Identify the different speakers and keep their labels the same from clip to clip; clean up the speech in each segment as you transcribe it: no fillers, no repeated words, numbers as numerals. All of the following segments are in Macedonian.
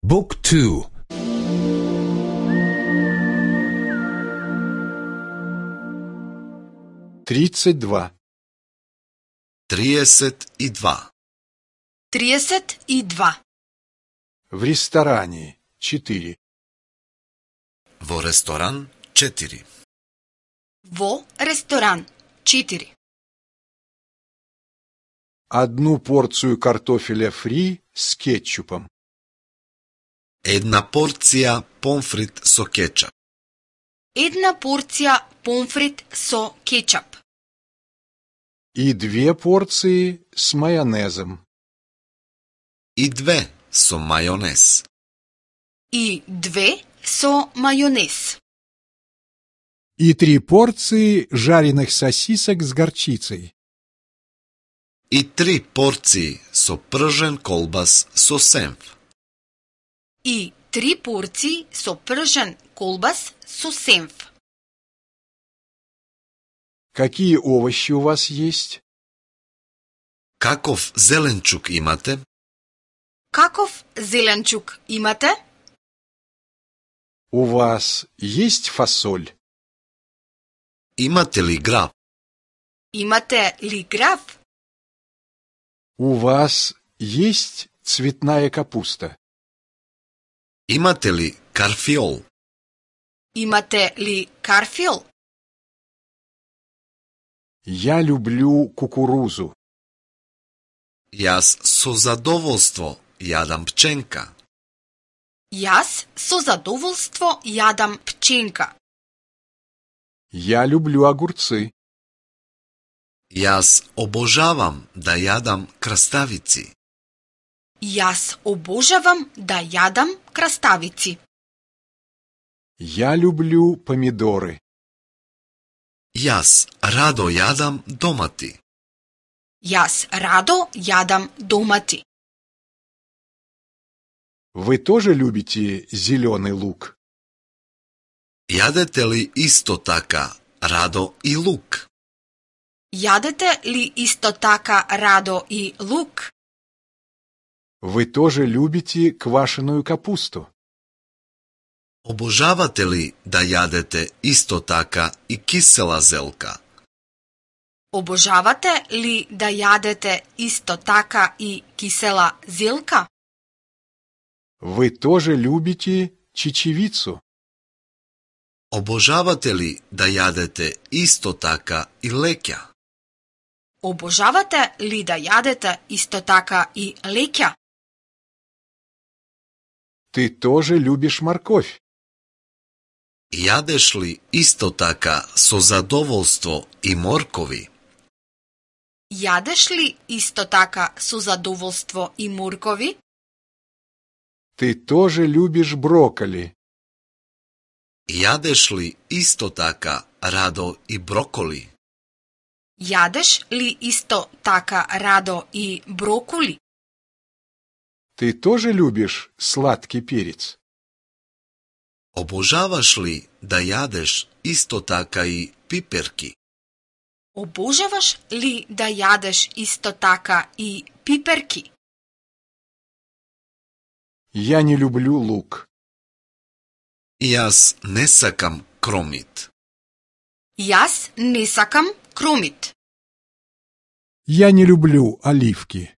Speaker 1: Book 2.
Speaker 2: 32.
Speaker 3: 32.
Speaker 4: 32.
Speaker 2: В ресторане 4.
Speaker 3: Во ресторан 4.
Speaker 4: Во ресторан 4.
Speaker 2: Одну порцию картофеля фри с кетчупом.
Speaker 3: Една порција помфрит со кетчап.
Speaker 4: Една порција помфрит со кетчап.
Speaker 2: И 2 порции с майонезом.
Speaker 3: И 2 со мајонез.
Speaker 4: И 2 со мајонез.
Speaker 2: И 3 порции жареных сосисок с горчицей.
Speaker 3: И 3 порции со пржен колбас со сенф.
Speaker 4: И 3 порции со пржен колбас со сенф.
Speaker 2: Какие овощи у вас есть?
Speaker 3: Каков зеленчук имате?
Speaker 4: Каков зеленчук имате?
Speaker 2: У вас есть фасоль?
Speaker 3: Имате ли граб?
Speaker 4: Имате ли граф?
Speaker 2: У вас есть цветная капуста?
Speaker 3: Имате ли карфиол?
Speaker 4: Имате ли карфил?
Speaker 2: Я люблю кукурузу.
Speaker 3: Јас со задоволство јадам пченка.
Speaker 4: Јас со задоволство јадам пченка.
Speaker 2: Я люблю огурцы.
Speaker 3: Јас обожавам да јадам краставици.
Speaker 4: Јас обожавам да јадам краставици.
Speaker 2: Я люблю помидоры.
Speaker 3: Јас радо јадам домати.
Speaker 4: Јас радо јадам домати.
Speaker 2: Вы тоже любите зеленый лук?
Speaker 3: Јадете ли исто така радо и лук?
Speaker 4: Јадете ли исто така радо и лук?
Speaker 2: Вы тоже любите квашеную капусту?
Speaker 3: Обожавате ли да јадете исто така и кисела зелка?
Speaker 4: Обожавате ли да јадете исто така и кисела зелка?
Speaker 2: Вы тоже любите чечевицу?
Speaker 3: Обожавате ли да јадете исто така и леќа?
Speaker 4: Обожавате ли да јадете исто така и леќа?
Speaker 2: Ты тоже любишь морковь?
Speaker 3: Јадеш ли исто така со задоволство и моркови?
Speaker 4: Јадеш ли исто така со задоволство и моркови?
Speaker 2: Ты тоже любишь брокколи?
Speaker 3: Јадеш ли исто така радо и броколи?
Speaker 4: Јадеш ли исто така радо и брокули?
Speaker 2: Ты тоже любишь сладкий перец?
Speaker 3: Обожаваш ли да јадеш исто така и пиперки?
Speaker 4: Обожаваш ли да јадеш исто така и пиперки?
Speaker 2: Я не люблю лук.
Speaker 3: Јас не сакам кромит.
Speaker 4: Јас не сакам кромит.
Speaker 2: Я не люблю оливки.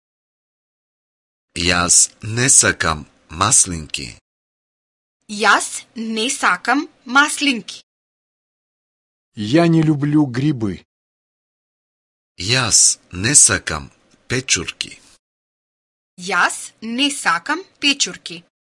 Speaker 3: Јас не сакам маслинки.
Speaker 4: Јас не сакам маслинки.
Speaker 2: Я не люблю грибы.
Speaker 3: Јас не сакам печурки.
Speaker 4: Јас не сакам печурки.